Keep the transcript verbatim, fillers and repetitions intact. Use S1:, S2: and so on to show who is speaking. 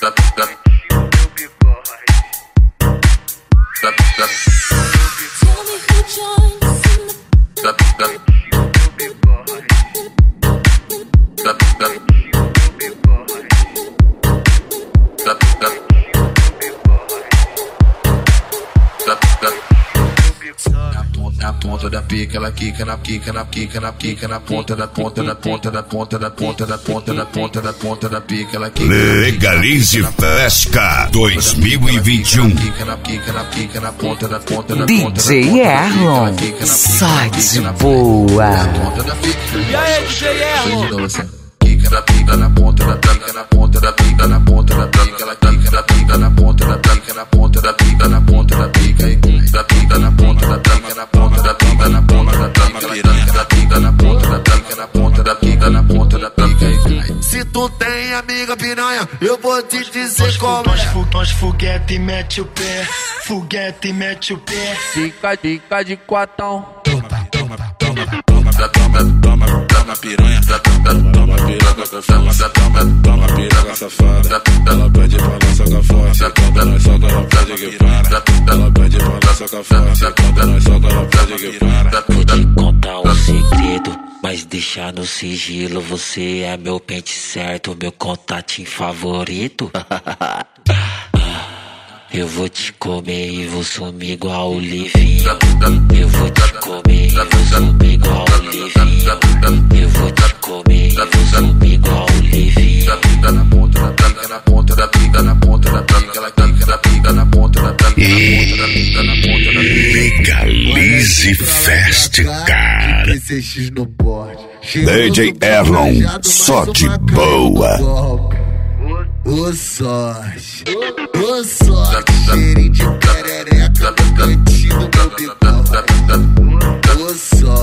S1: Na ponta da pica, ela quica na quica na quica na quica na ponta da ponta da ponta da ponta da ponta da ponta da ponta da ponta da pica, ela quica.
S2: Legalize Festa dois mil e vinte e um.
S1: Quica na quica na quica na ponta da ponta da
S3: D J Erlon, só de boa.
S4: E aí, D J Erlon?
S1: Quica na pica na ponta da pica na ponta da pica na ponta da pica, ela quica na pica na ponta da pica na ponta da pica na ponta da pica e da pica na ponta da pica na ponta da pica na ponta da pica, ela quica na pica na ponta da pica na ponta da pica na ponta da pica e se tu tem amiga piranha, eu vou te dizer como é.
S5: Nós foguete mete o pé, foguete mete o pé.
S4: Fica, fica de quatão.
S5: Toma, toma, toma,
S1: toma, toma, toma, toma piranha, toma piranha safada, toma, toma piranha safada. Ela pede pra nossa cafona, quando nós soca ela pede que para. Ela pede pra nossa cafona, quando nós soca ela pede que para.
S6: Vou te contar um segredo, mas deixa no sigilo. Você é meu pente certo, meu contatinho favorito. Eu vou te comer e vou sumir igual o Livinho. Eu vou te comer e vou sumir igual o Livinho. Eu vou te comer e vou sumir igual o Livinho.
S1: Na ponta da pica, na ponta da pica, na ponta da pica, ela quica na pica, na ponta da pica, na ponta da pica, na ponta da pica.
S2: Legalize Fest, cara. D J Erlon, só de boa.
S7: Ô sorte, ô sorte, cheirinho de perereca no cantinho do meu bigode. Ô sorte.